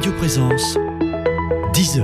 Radio Présence, 10h.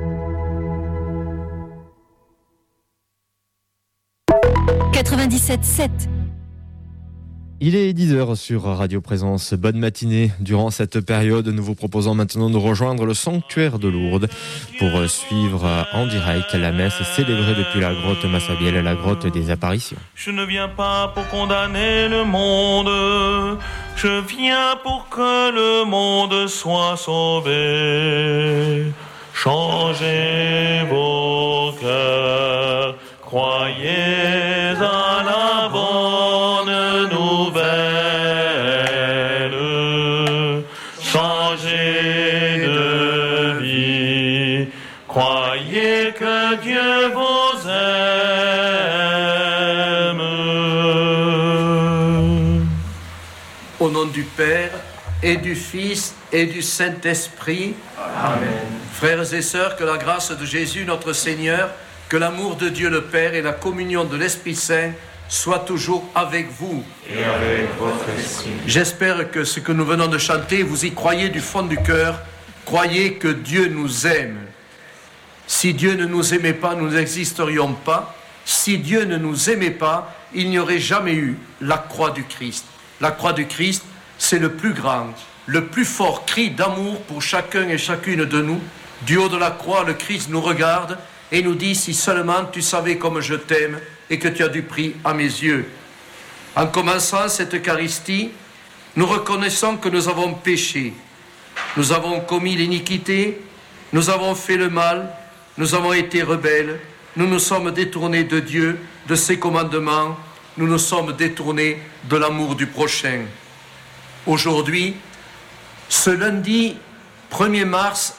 Il est 10h sur Radio Présence. Bonne matinée. Durant cette période, nous vous proposons maintenant de rejoindre le sanctuaire de Lourdes pour suivre en direct la messe célébrée depuis la grotte Massabielle, la grotte des apparitions. Je ne viens pas pour condamner le monde, je viens pour que le monde soit sauvé. Changez vos cœurs, croyez à la bonne nouvelle. Changez de vie, croyez que Dieu vous aime. Au nom du Père et du Fils et du Saint-Esprit. Amen. Frères et sœurs, que la grâce de Jésus notre Seigneur, que l'amour de Dieu le Père et la communion de l'Esprit Saint soient toujours avec vous. Et avec votre esprit. J'espère que ce que nous venons de chanter, vous y croyez du fond du cœur. Croyez que Dieu nous aime. Si Dieu ne nous aimait pas, nous n'existerions pas. Si Dieu ne nous aimait pas, il n'y aurait jamais eu la croix du Christ. La croix du Christ, c'est le plus grand, le plus fort cri d'amour pour chacun et chacune de nous. Du haut de la croix, le Christ nous regarde et nous dit « Si seulement tu savais comme je t'aime et que tu as du prix à mes yeux ». En commençant cette Eucharistie, nous reconnaissons que nous avons péché. Nous avons commis l'iniquité, nous avons fait le mal, nous avons été rebelles, nous nous sommes détournés de Dieu, de ses commandements, nous nous sommes détournés de l'amour du prochain. Aujourd'hui, ce lundi 1er mars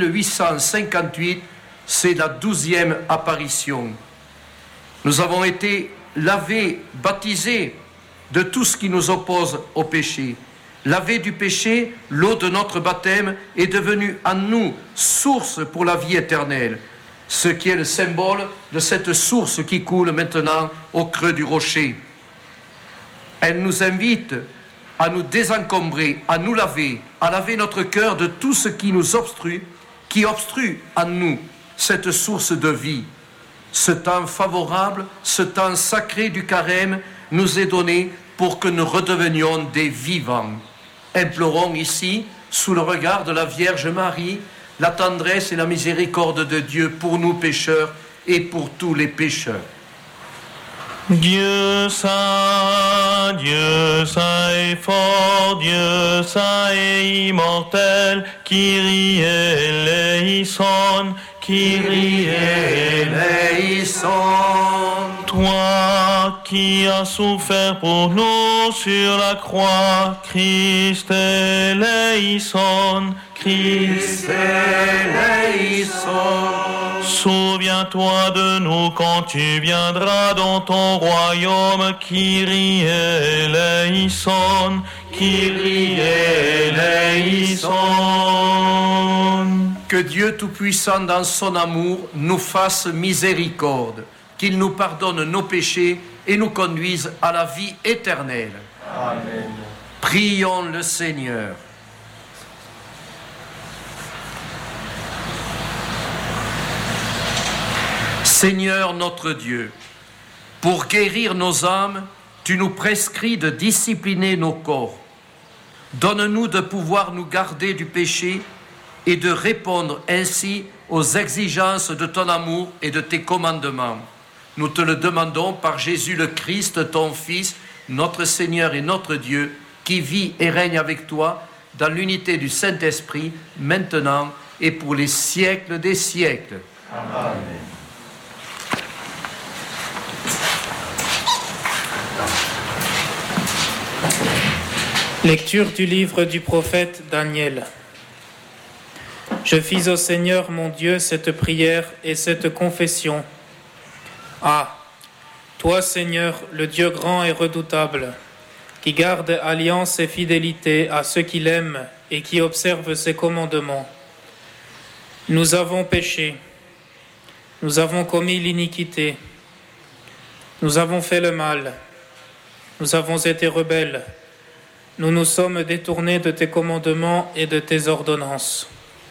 1858, c'est la 12e apparition. Nous avons été lavés, baptisés de tout ce qui nous oppose au péché. Lavés du péché, l'eau de notre baptême est devenue en nous source pour la vie éternelle, ce qui est le symbole de cette source qui coule maintenant au creux du rocher. Elle nous invite à nous désencombrer, à nous laver, à laver notre cœur de tout ce qui nous obstrue, qui obstrue en nous cette source de vie. Ce temps favorable, ce temps sacré du carême nous est donné pour que nous redevenions des vivants. Implorons ici, sous le regard de la Vierge Marie, la tendresse et la miséricorde de Dieu pour nous pécheurs et pour tous les pécheurs. Dieu saint et fort, Dieu saint et immortel, Kyrie eleison, Kyrie eleison. Toi qui as souffert pour nous sur la croix, Christ eleison, Christ eleison. Souviens-toi de nous quand tu viendras dans ton royaume, Kyrie eleison, Kyrie eleison. Que Dieu Tout-Puissant dans son amour nous fasse miséricorde, qu'il nous pardonne nos péchés et nous conduise à la vie éternelle. Amen. Prions le Seigneur. Seigneur notre Dieu, pour guérir nos âmes, tu nous prescris de discipliner nos corps. Donne-nous de pouvoir nous garder du péché et de répondre ainsi aux exigences de ton amour et de tes commandements. Nous te le demandons par Jésus le Christ, ton Fils, notre Seigneur et notre Dieu, qui vit et règne avec toi dans l'unité du Saint-Esprit, maintenant et pour les siècles des siècles. Amen. Lecture du livre du prophète Daniel. Je fis au Seigneur mon Dieu cette prière et cette confession. Ah, toi Seigneur, le Dieu grand et redoutable, qui garde alliance et fidélité à ceux qui l'aiment et qui observent ses commandements. Nous avons péché, nous avons commis l'iniquité, nous avons fait le mal, nous avons été rebelles. Nous nous sommes détournés de tes commandements et de tes ordonnances.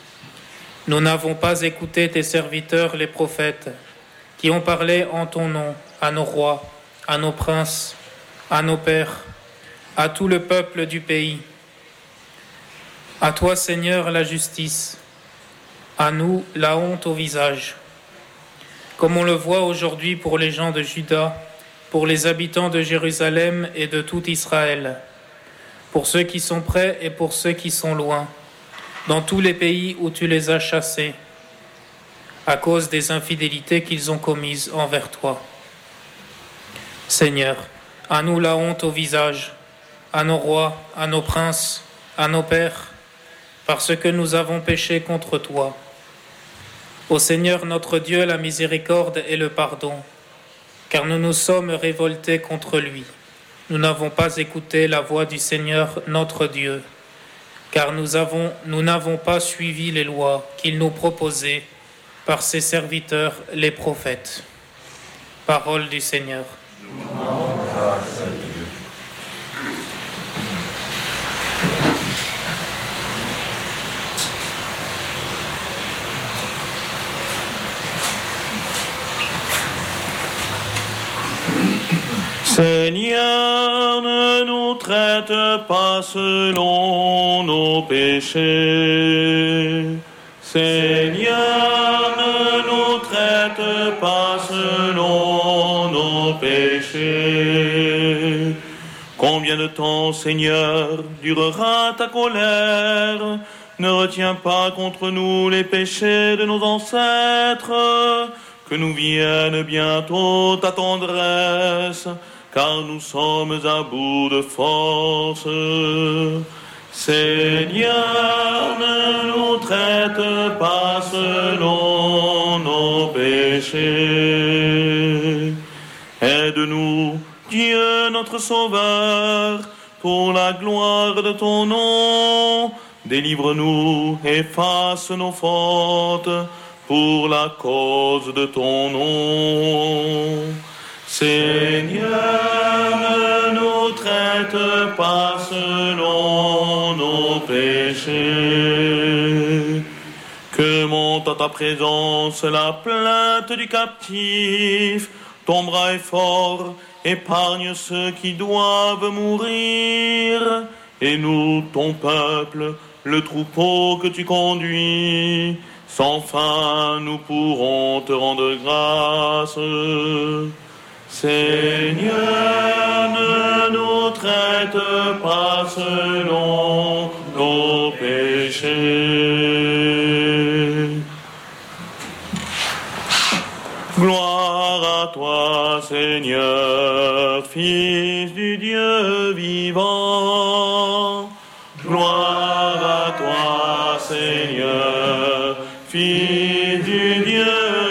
Nous n'avons pas écouté tes serviteurs, les prophètes, qui ont parlé en ton nom à nos rois, à nos princes, à nos pères, à tout le peuple du pays. À toi, Seigneur, la justice, à nous, la honte au visage. Comme on le voit aujourd'hui pour les gens de Juda, pour les habitants de Jérusalem et de tout Israël, pour ceux qui sont près et pour ceux qui sont loin, dans tous les pays où tu les as chassés, à cause des infidélités qu'ils ont commises envers toi. Seigneur, à nous la honte au visage, à nos rois, à nos princes, à nos pères, parce que nous avons péché contre toi. Ô Seigneur notre Dieu, la miséricorde et le pardon, car nous nous sommes révoltés contre lui. Nous n'avons pas écouté la voix du Seigneur notre Dieu, car nous n'avons pas suivi les lois qu'il nous proposait par ses serviteurs les prophètes. Parole du Seigneur. Seigneur, ne nous traite pas selon nos péchés. Seigneur, ne nous traite pas selon nos péchés. Combien de temps, Seigneur, durera ta colère? Ne retiens pas contre nous les péchés de nos ancêtres, que nous vienne bientôt ta tendresse, car nous sommes à bout de force. Seigneur, ne nous traite pas selon nos péchés. Aide-nous, Dieu notre Sauveur, pour la gloire de ton nom. Délivre-nous, efface nos fautes, pour la cause de ton nom. Seigneur, ne nous traite pas selon nos péchés. Que monte à ta présence la plainte du captif. Ton bras est fort, épargne ceux qui doivent mourir. Et nous, ton peuple, le troupeau que tu conduis, sans fin nous pourrons te rendre grâce. Seigneur, ne nous traite pas selon nos péchés. Gloire à toi, Seigneur, Fils du Dieu vivant. Gloire à toi, Seigneur, Fils du Dieu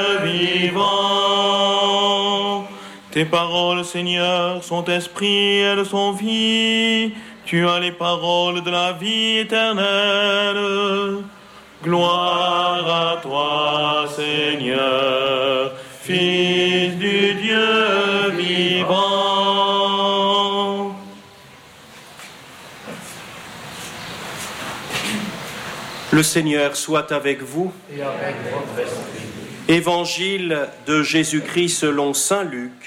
vivant. Tes paroles, Seigneur, sont esprit, elles sont vie. Tu as les paroles de la vie éternelle. Gloire à toi, Seigneur, Fils du Dieu vivant. Le Seigneur soit avec vous. Et avec votre esprit. Évangile de Jésus-Christ selon saint Luc.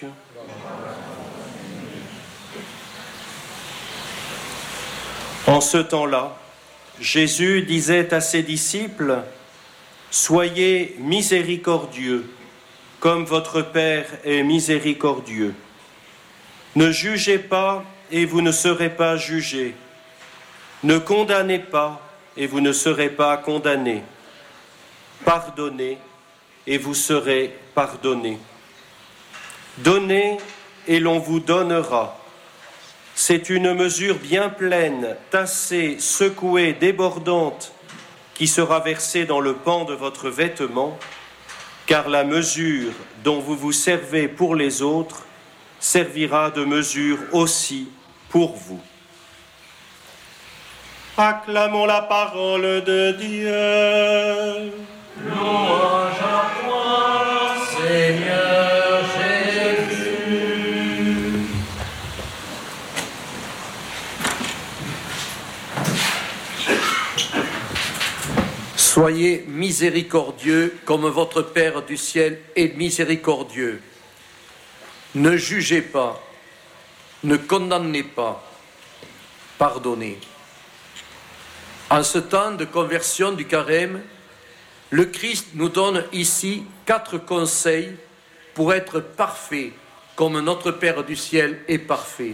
En ce temps-là, Jésus disait à ses disciples : « Soyez miséricordieux, comme votre Père est miséricordieux. Ne jugez pas, et vous ne serez pas jugés. Ne condamnez pas, et vous ne serez pas condamnés. Pardonnez, et vous serez pardonnés. Donnez, et l'on vous donnera. C'est une mesure bien pleine, tassée, secouée, débordante, qui sera versée dans le pan de votre vêtement, car la mesure dont vous vous servez pour les autres servira de mesure aussi pour vous. » Acclamons la parole de Dieu. Louange à toi, Seigneur Jésus. Soyez miséricordieux comme votre Père du ciel est miséricordieux. Ne jugez pas, ne condamnez pas, pardonnez. En ce temps de conversion du carême, le Christ nous donne ici 4 conseils pour être parfait comme notre Père du ciel est parfait.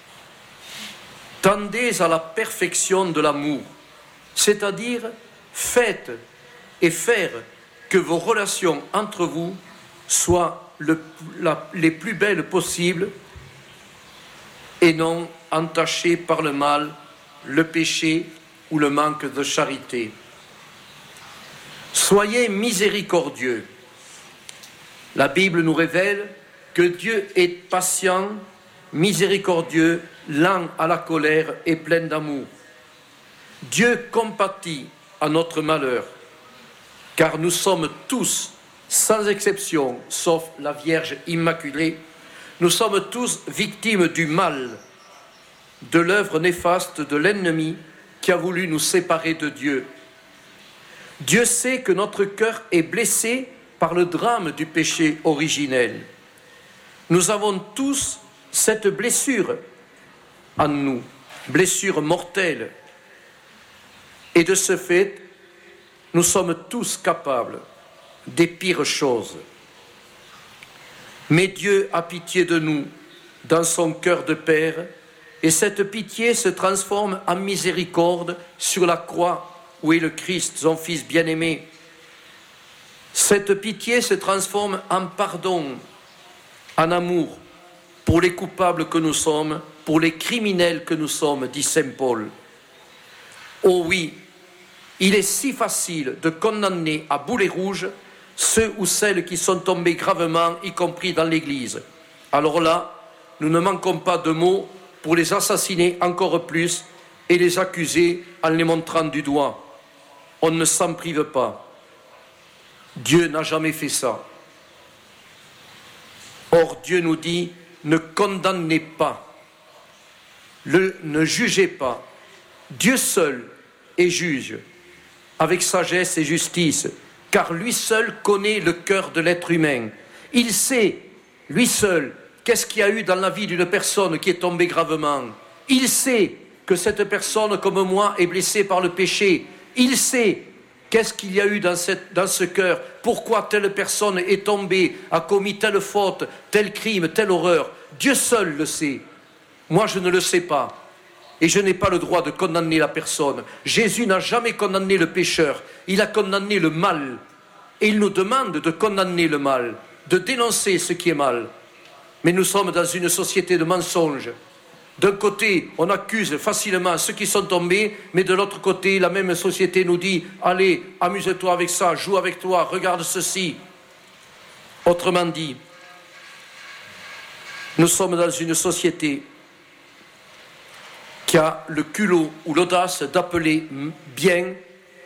Tendez à la perfection de l'amour, c'est-à-dire faites et faire que vos relations entre vous soient les plus belles possibles et non entachées par le mal, le péché ou le manque de charité. Soyez miséricordieux. La Bible nous révèle que Dieu est patient, miséricordieux, lent à la colère et plein d'amour. Dieu compatit à notre malheur, car nous sommes tous, sans exception, sauf la Vierge Immaculée, nous sommes tous victimes du mal, de l'œuvre néfaste de l'ennemi qui a voulu nous séparer de Dieu. Dieu sait que notre cœur est blessé par le drame du péché originel. Nous avons tous cette blessure en nous, blessure mortelle. Et de ce fait, nous sommes tous capables des pires choses. Mais Dieu a pitié de nous dans son cœur de Père, et cette pitié se transforme en miséricorde sur la croix où est le Christ, son Fils bien-aimé. Cette pitié se transforme en pardon, en amour, pour les coupables que nous sommes, pour les criminels que nous sommes, dit saint Paul. Oh oui, il est si facile de condamner à boulet rouge ceux ou celles qui sont tombés gravement, y compris dans l'Église. Alors là, nous ne manquons pas de mots pour les assassiner encore plus et les accuser en les montrant du doigt. On ne s'en prive pas. Dieu n'a jamais fait ça. Or, Dieu nous dit, ne condamnez pas, ne jugez pas. Dieu seul est juge, avec sagesse et justice, car lui seul connaît le cœur de l'être humain. Il sait, lui seul, qu'est-ce qu'il y a eu dans la vie d'une personne qui est tombée gravement. Il sait que cette personne, comme moi, est blessée par le péché. Il sait qu'est-ce qu'il y a eu dans ce cœur, pourquoi telle personne est tombée, a commis telle faute, tel crime, telle horreur. Dieu seul le sait. Moi, je ne le sais pas. Et je n'ai pas le droit de condamner la personne. Jésus n'a jamais condamné le pécheur. Il a condamné le mal. Et il nous demande de condamner le mal, de dénoncer ce qui est mal. Mais nous sommes dans une société de mensonges. D'un côté, on accuse facilement ceux qui sont tombés, mais de l'autre côté, la même société nous dit « Allez, amuse-toi avec ça, joue avec toi, regarde ceci ». Autrement dit, nous sommes dans une société qui a le culot ou l'audace d'appeler bien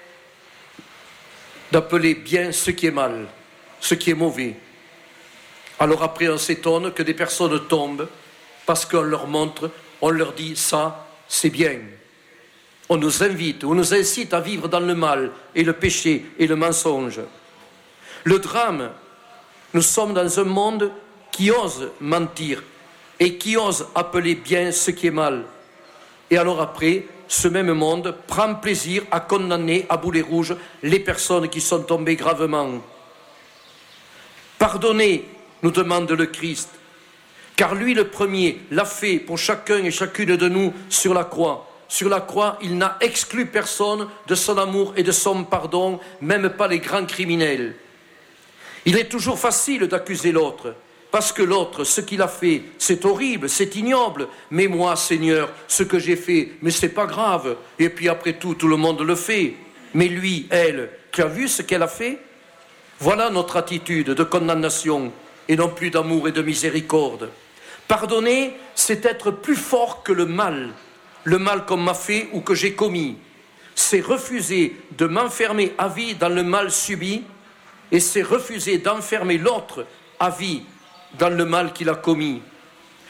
ce qui est mal, ce qui est mauvais. Alors après, on s'étonne que des personnes tombent parce qu'on leur montre, on leur dit ça, c'est bien. On nous invite, on nous incite à vivre dans le mal et le péché et le mensonge. Le drame, nous sommes dans un monde qui ose mentir et qui ose appeler bien ce qui est mal. Et alors après, ce même monde prend plaisir à condamner à boulet rouge les personnes qui sont tombées gravement. Pardonnez, nous demande le Christ, car lui le premier l'a fait pour chacun et chacune de nous sur la croix. Sur la croix, il n'a exclu personne de son amour et de son pardon, même pas les grands criminels. Il est toujours facile d'accuser l'autre, parce que l'autre, ce qu'il a fait, c'est horrible, c'est ignoble. Mais moi, Seigneur, ce que j'ai fait, mais c'est pas grave. Et puis après tout le monde le fait. Mais lui, elle, tu as vu ce qu'elle a fait? Voilà notre attitude de condamnation et non plus d'amour et de miséricorde. Pardonner, c'est être plus fort que le mal qu'on m'a fait ou que j'ai commis. C'est refuser de m'enfermer à vie dans le mal subi et c'est refuser d'enfermer l'autre à vie dans le mal qu'il a commis.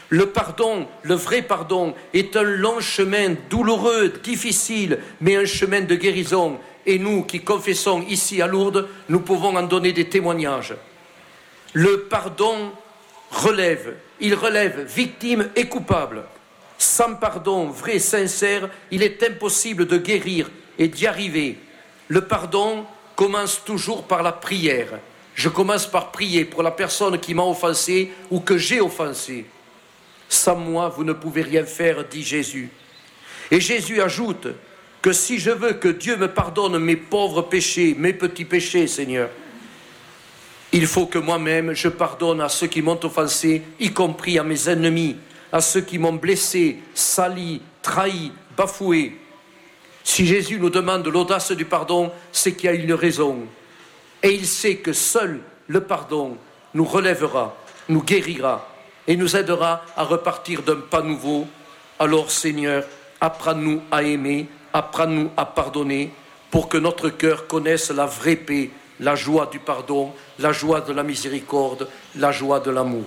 Le pardon, le vrai pardon, est un long chemin douloureux, difficile, mais un chemin de guérison. Et nous qui confessons ici à Lourdes, nous pouvons en donner des témoignages. Le pardon il relève victime et coupable. Sans pardon vrai, sincère, il est impossible de guérir et d'y arriver. Le pardon commence toujours par la prière. Je commence par prier pour la personne qui m'a offensé ou que j'ai offensé. Sans moi, vous ne pouvez rien faire, dit Jésus. Et Jésus ajoute que si je veux que Dieu me pardonne mes pauvres péchés, mes petits péchés, Seigneur, il faut que moi-même je pardonne à ceux qui m'ont offensé, y compris à mes ennemis, à ceux qui m'ont blessé, sali, trahi, bafoué. Si Jésus nous demande l'audace du pardon, c'est qu'il y a une raison. Et il sait que seul le pardon nous relèvera, nous guérira et nous aidera à repartir d'un pas nouveau. Alors Seigneur, apprends-nous à aimer, apprends-nous à pardonner pour que notre cœur connaisse la vraie paix, la joie du pardon, la joie de la miséricorde, la joie de l'amour.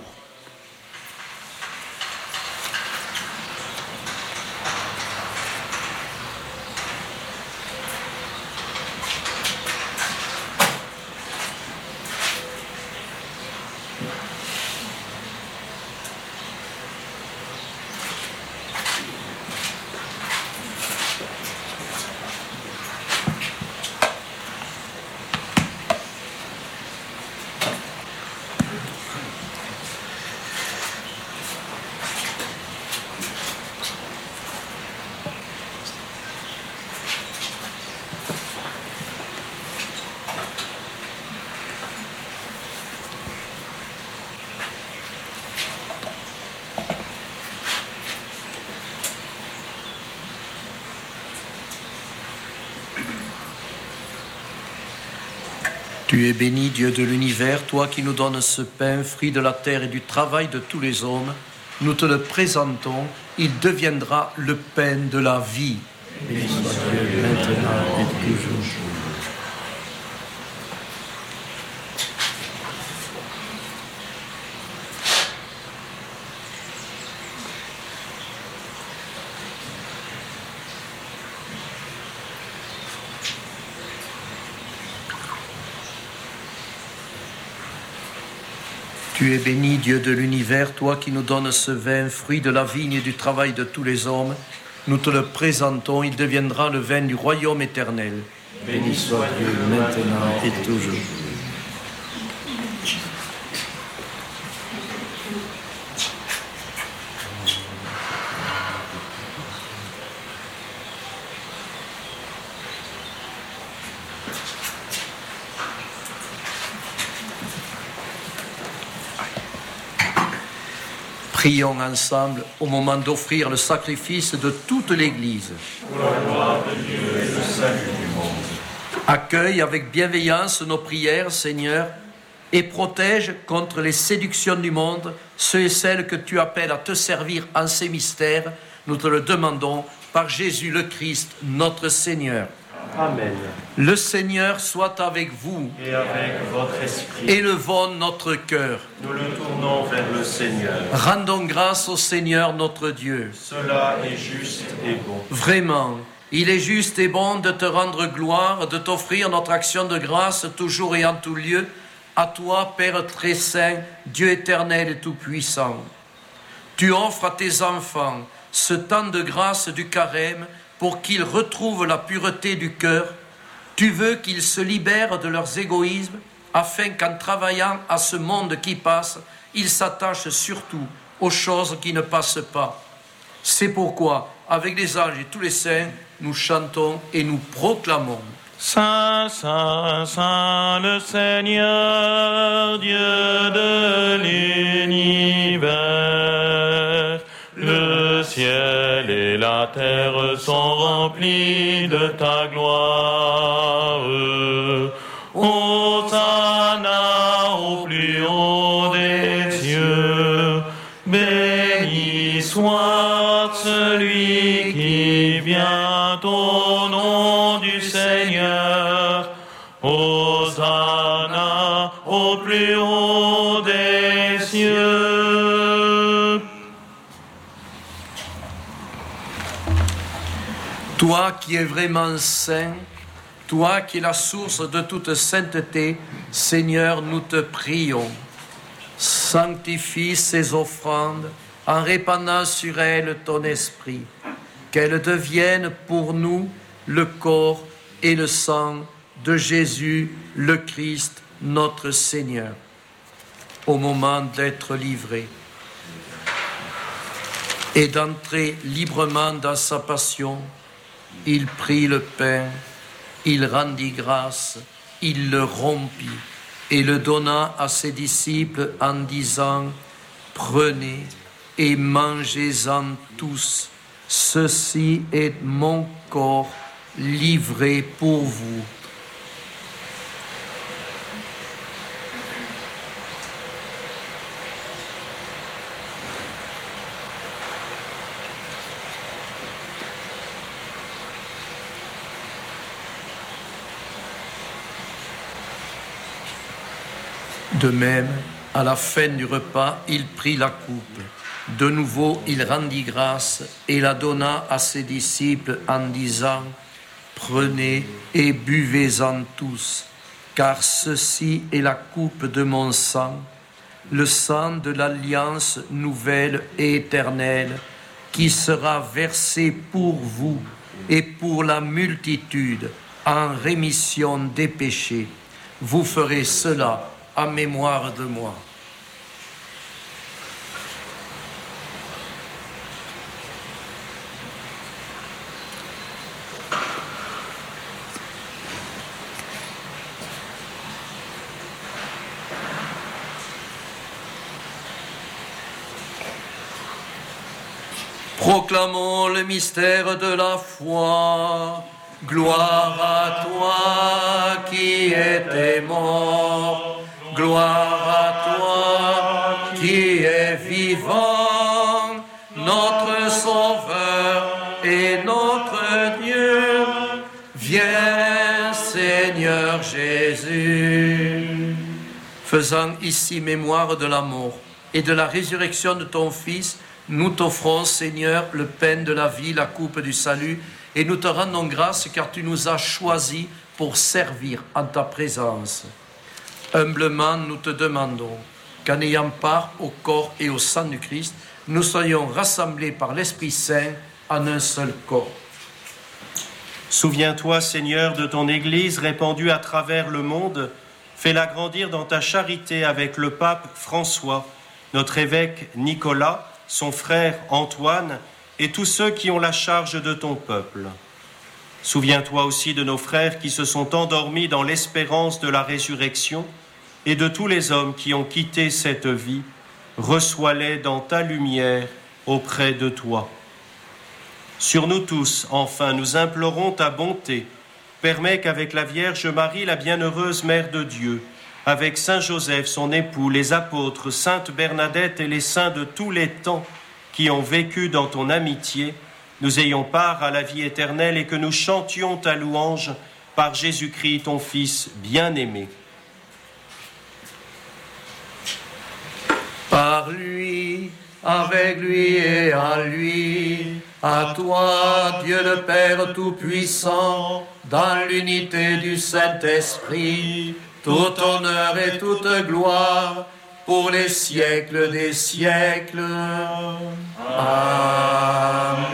Tu es béni, Dieu de l'univers, toi qui nous donnes ce pain, fruit de la terre et du travail de tous les hommes. Nous te le présentons, il deviendra le pain de la vie. Béni soit Dieu maintenant et toujours. Tu es béni, Dieu de l'univers, toi qui nous donnes ce vin, fruit de la vigne et du travail de tous les hommes. Nous te le présentons, il deviendra le vin du royaume éternel. Béni soit Dieu maintenant et toujours. Prions ensemble au moment d'offrir le sacrifice de toute l'Église. Pour la gloire de Dieu et le salut du monde. Accueille avec bienveillance nos prières, Seigneur, et protège contre les séductions du monde ceux et celles que tu appelles à te servir en ces mystères. Nous te le demandons par Jésus le Christ, notre Seigneur. Amen. Le Seigneur soit avec vous. Et avec votre esprit. Élevons notre cœur. Nous le tournons vers le Seigneur. Rendons grâce au Seigneur notre Dieu. Cela est juste et bon. Vraiment, il est juste et bon de te rendre gloire, de t'offrir notre action de grâce toujours et en tout lieu. À toi, Père très saint, Dieu éternel et tout-puissant. Tu offres à tes enfants ce temps de grâce du carême pour qu'ils retrouvent la pureté du cœur. Tu veux qu'ils se libèrent de leurs égoïsmes afin qu'en travaillant à ce monde qui passe, ils s'attachent surtout aux choses qui ne passent pas. C'est pourquoi, avec les anges et tous les saints, nous chantons et nous proclamons. Saint, Saint, Saint, le Seigneur, Dieu de l'univers. Le ciel et la terre sont remplis de ta gloire. Hosanna au plus haut des cieux. Béni soit celui qui vient au nom du Seigneur. Hosanna au plus haut des cieux. Toi qui es vraiment saint, toi qui es la source de toute sainteté, Seigneur, nous te prions. Sanctifie ces offrandes en répandant sur elles ton esprit, qu'elles deviennent pour nous le corps et le sang de Jésus, le Christ, notre Seigneur. Au moment d'être livré et d'entrer librement dans sa passion, il prit le pain, il rendit grâce, il le rompit et le donna à ses disciples en disant « Prenez et mangez-en tous, ceci est mon corps livré pour vous. » De même, à la fin du repas, il prit la coupe. De nouveau, il rendit grâce et la donna à ses disciples en disant « Prenez et buvez-en tous, car ceci est la coupe de mon sang, le sang de l'alliance nouvelle et éternelle, qui sera versé pour vous et pour la multitude en rémission des péchés. Vous ferez cela en mémoire de moi. » Proclamons le mystère de la foi. Gloire à toi qui étais mort. Gloire à toi qui es vivant, notre Sauveur et notre Dieu. Viens, Seigneur Jésus. Faisant ici mémoire de la mort et de la résurrection de ton Fils, nous t'offrons, Seigneur, le pain de la vie, la coupe du salut, et nous te rendons grâce car tu nous as choisis pour servir en ta présence. Humblement, nous te demandons qu'en ayant part au corps et au sang du Christ, nous soyons rassemblés par l'Esprit Saint en un seul corps. Souviens-toi, Seigneur, de ton Église répandue à travers le monde. Fais-la grandir dans ta charité avec le pape François, notre évêque Nicolas, son frère Antoine et tous ceux qui ont la charge de ton peuple. Souviens-toi aussi de nos frères qui se sont endormis dans l'espérance de la résurrection et de tous les hommes qui ont quitté cette vie. Reçois-les dans ta lumière auprès de toi. Sur nous tous, enfin, nous implorons ta bonté. Permets qu'avec la Vierge Marie, la bienheureuse Mère de Dieu, avec Saint Joseph, son époux, les apôtres, Sainte Bernadette et les saints de tous les temps qui ont vécu dans ton amitié, nous ayons part à la vie éternelle et que nous chantions ta louange par Jésus-Christ, ton Fils bien-aimé. Par lui, avec lui et à toi, Dieu le Père Tout-Puissant, dans l'unité du Saint-Esprit, tout honneur et toute gloire pour les siècles des siècles. Amen.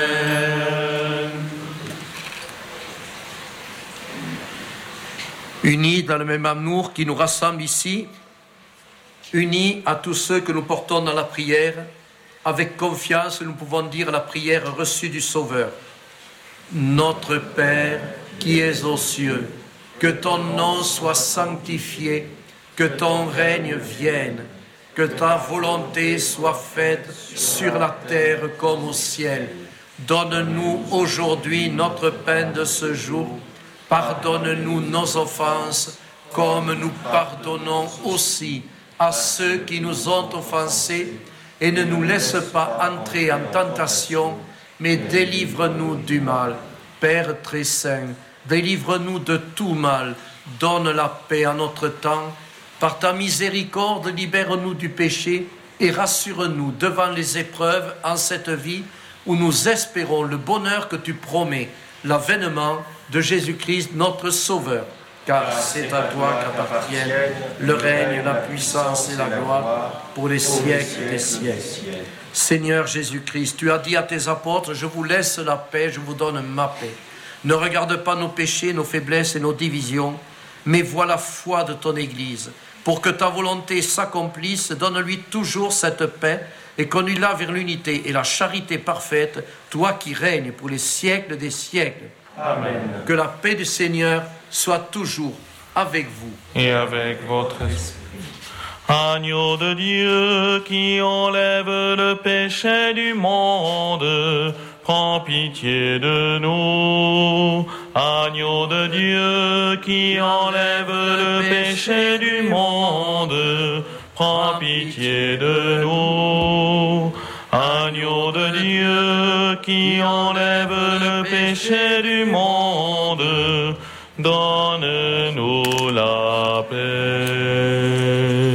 Unis dans le même amour qui nous rassemble ici, unis à tous ceux que nous portons dans la prière, avec confiance, nous pouvons dire la prière reçue du Sauveur. Notre Père qui es aux cieux, que ton nom soit sanctifié, que ton règne vienne, que ta volonté soit faite sur la terre comme au ciel. Donne-nous aujourd'hui notre pain de ce jour. Pardonne-nous nos offenses, comme nous pardonnons aussi à ceux qui nous ont offensés. Et ne nous laisse pas entrer en tentation, mais délivre-nous du mal. Père très saint, délivre-nous de tout mal, donne la paix à notre temps. Par ta miséricorde, libère-nous du péché et rassure-nous devant les épreuves en cette vie où nous espérons le bonheur que tu promets, l'avènement de Jésus-Christ, notre Sauveur. Car c'est à toi qu'appartiennent le règne, la puissance et la gloire pour les siècles des siècles. Seigneur Jésus-Christ, tu as dit à tes apôtres, je vous laisse la paix, je vous donne ma paix. Ne regarde pas nos péchés, nos faiblesses et nos divisions, mais vois la foi de ton Église. Pour que ta volonté s'accomplisse, donne-lui toujours cette paix et conduis-la vers l'unité et la charité parfaite, toi qui règnes pour les siècles des siècles. Amen. Que la paix du Seigneur soit toujours avec vous. Et avec votre esprit. Agneau de Dieu qui enlève le péché du monde, prends pitié de nous. Agneau de Dieu qui enlève le péché du monde, prends pitié de nous. Agneau de Dieu qui enlève le péché du monde, donne-nous la paix.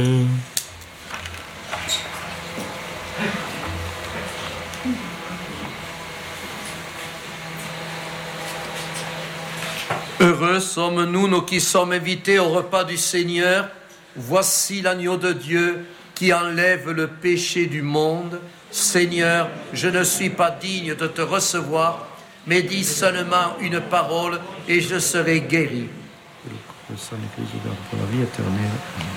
Heureux sommes-nous, nous qui sommes invités au repas du Seigneur. Voici l'agneau de Dieu qui enlève le péché du monde. Seigneur, je ne suis pas digne de te recevoir, mais dis seulement une parole et je serai guéri. Le sang de Christ garde pour la vie éternelle.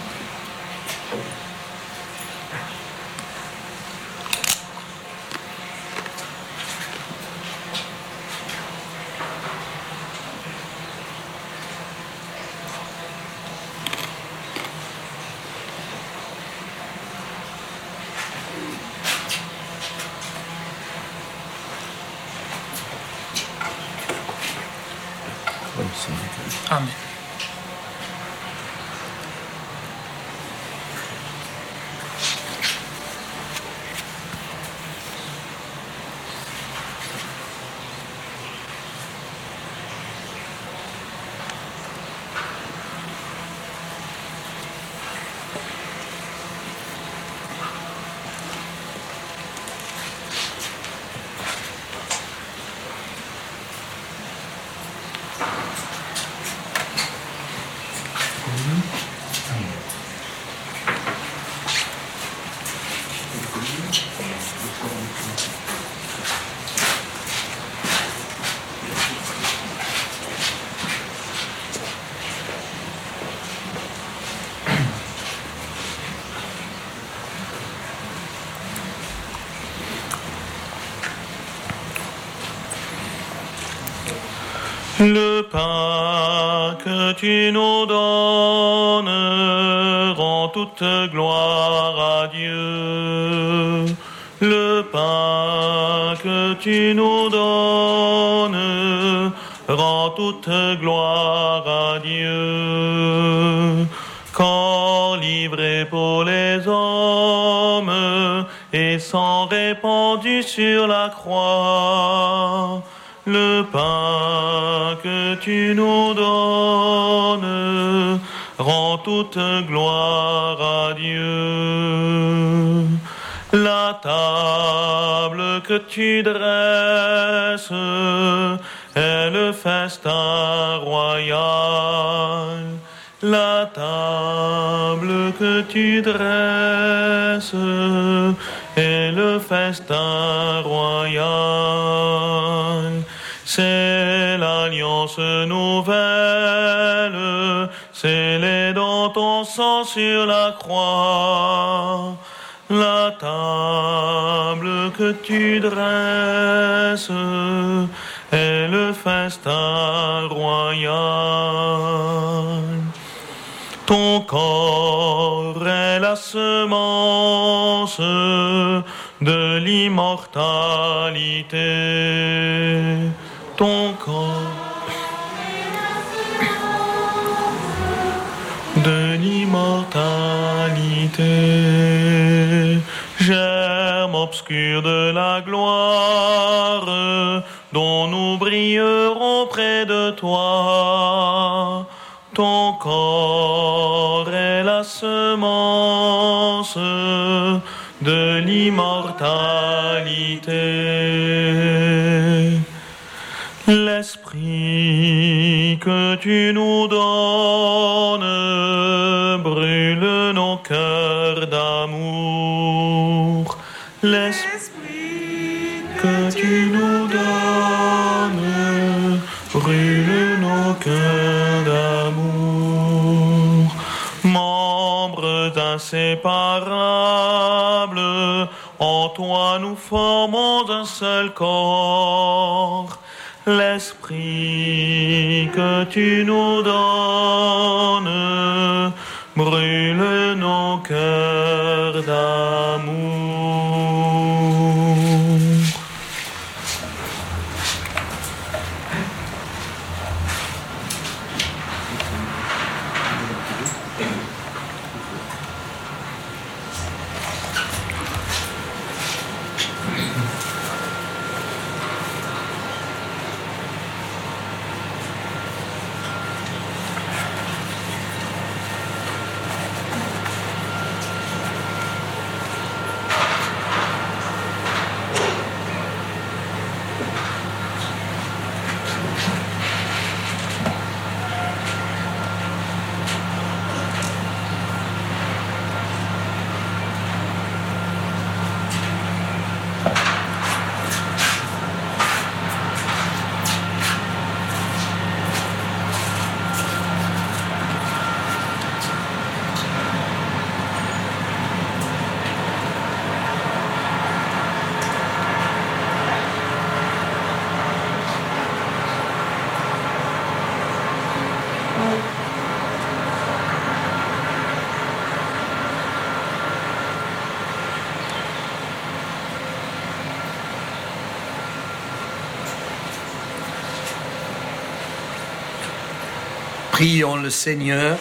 Amen. Le pain que tu nous donnes rend toute gloire à Dieu. Le pain que tu nous donnes rend toute gloire à Dieu. Corps livré pour les hommes et sang répandu sur la croix. Le pain que tu nous donnes rend toute gloire à Dieu. La table que tu dresses est le festin royal. La table que tu dresses est le festin royal. C'est l'alliance nouvelle, scellée dans ton sang sur la croix. La table que tu dresses est le festin royal. Ton corps est la semence de l'immortalité. Ton corps de l'immortalité, germe obscur de la gloire, dont nous brillerons près de toi. Ton corps est la semence de l'immortalité. L'esprit que tu nous donnes brûle nos cœurs d'amour. L'esprit que tu nous donnes brûle nos cœurs d'amour. Membres inséparables, en toi nous formons un seul corps. L'esprit que tu nous donnes brûle nos cœurs d'amour. Prions le Seigneur,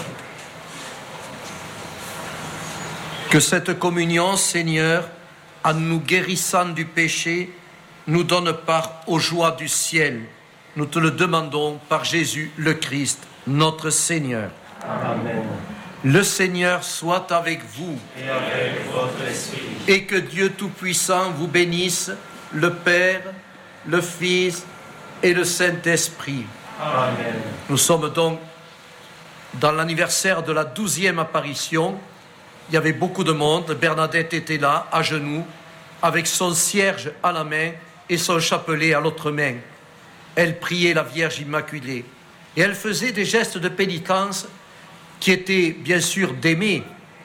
que cette communion, Seigneur, en nous guérissant du péché, nous donne part aux joies du ciel. Nous te le demandons par Jésus le Christ, notre Seigneur. Amen. Le Seigneur soit avec vous. Et avec votre esprit. Et que Dieu Tout-Puissant vous bénisse, le Père, le Fils et le Saint-Esprit. Amen. Nous sommes donc dans l'anniversaire de la 12e apparition. Il y avait beaucoup de monde. Bernadette était là, à genoux, avec son cierge à la main et son chapelet à l'autre main. Elle priait la Vierge Immaculée. Et elle faisait des gestes de pénitence qui étaient bien sûr d'aimer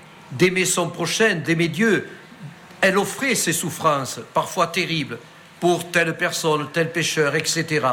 son prochain, d'aimer Dieu. Elle offrait ses souffrances, parfois terribles, pour telle personne, tel pécheur, etc.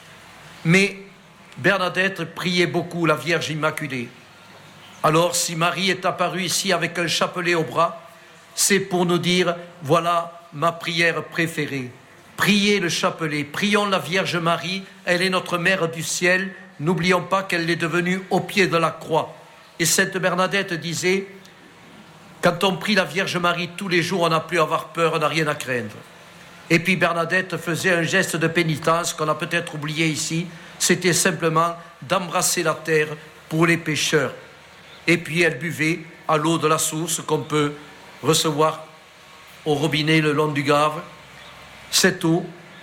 Mais Bernadette priait beaucoup la Vierge Immaculée. Alors, si Marie est apparue ici avec un chapelet au bras, c'est pour nous dire, voilà ma prière préférée. Priez le chapelet, prions la Vierge Marie, elle est notre Mère du ciel. N'oublions pas qu'elle est devenue au pied de la croix. Et Sainte Bernadette disait, quand on prie la Vierge Marie tous les jours, on n'a plus à avoir peur, on n'a rien à craindre. Et puis Bernadette faisait un geste de pénitence qu'on a peut-être oublié ici, c'était simplement d'embrasser la terre pour les pécheurs. Et puis elle buvait à l'eau de la source qu'on peut recevoir au robinet le long du Gave. Cette eau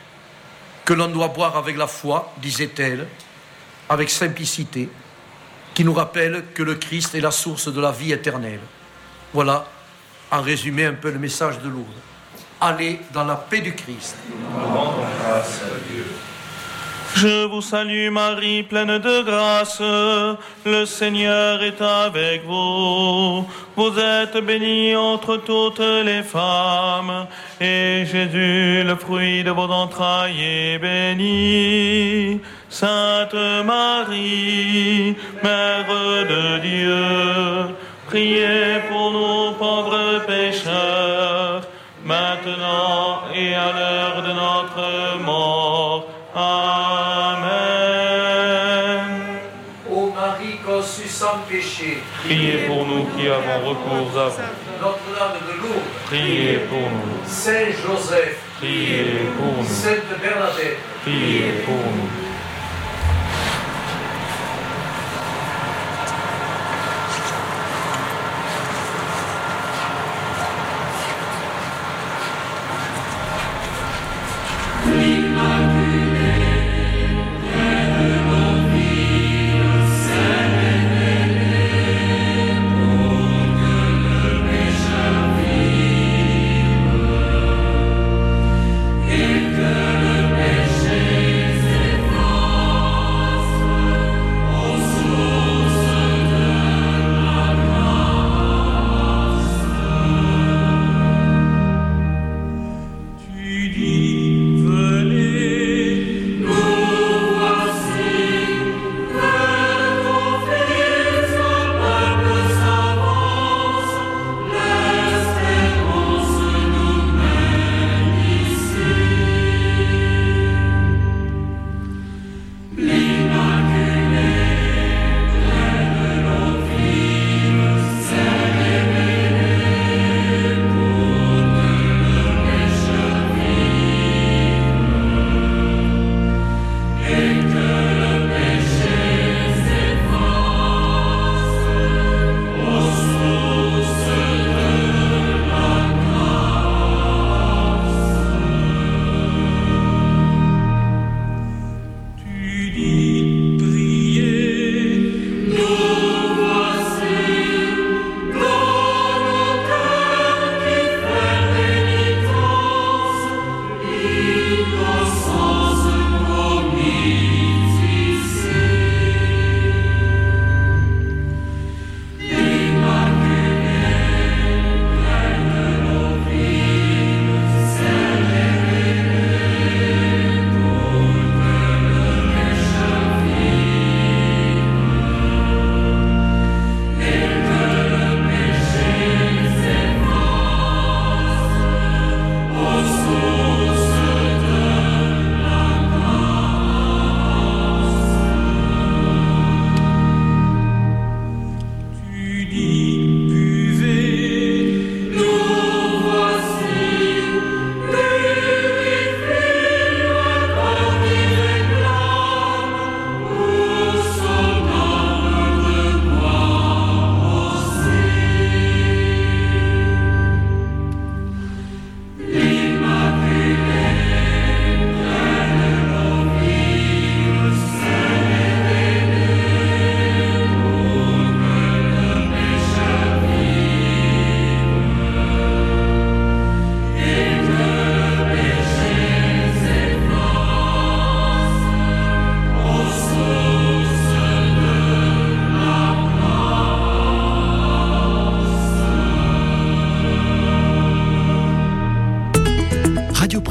que l'on doit boire avec la foi, disait-elle, avec simplicité, qui nous rappelle que le Christ est la source de la vie éternelle. Voilà, en résumé, un peu le message de Lourdes. Allez dans la paix du Christ. Nous rendons grâce à Dieu. Je vous salue Marie, pleine de grâce, le Seigneur est avec vous. Vous êtes bénie entre toutes les femmes, et Jésus, le fruit de vos entrailles, est béni. Sainte Marie, Mère de Dieu, priez pour nous pauvres pécheurs, maintenant et à l'heure de notre mort. Amen. Ô Marie conçue sans péché, Priez pour nous qui avons recours à vous. Notre-Dame de Lourdes, Priez pour nous. Saint Joseph, Priez pour nous. Sainte Bernadette, Priez pour nous.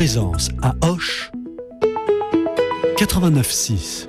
Présence à Auch 89.6.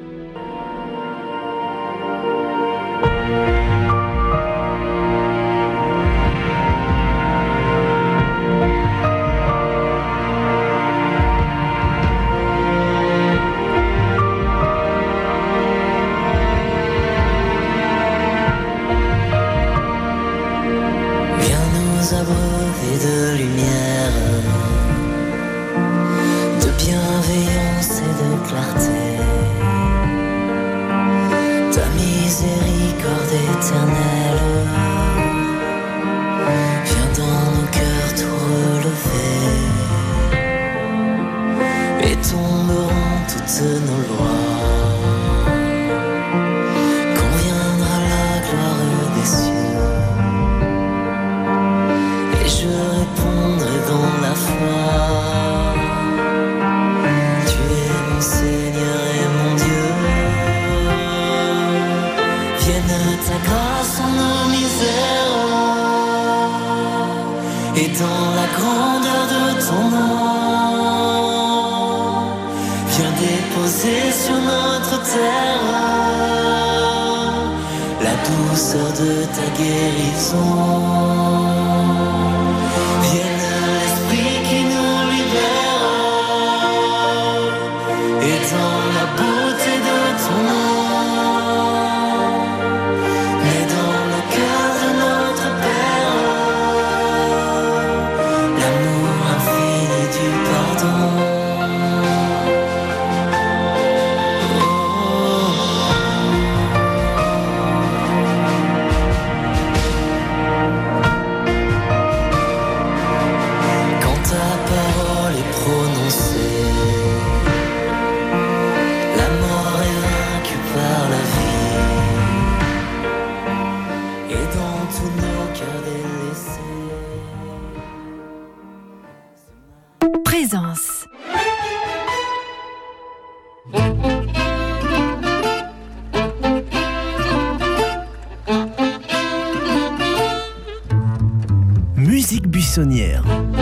Présence. Musique buissonnière.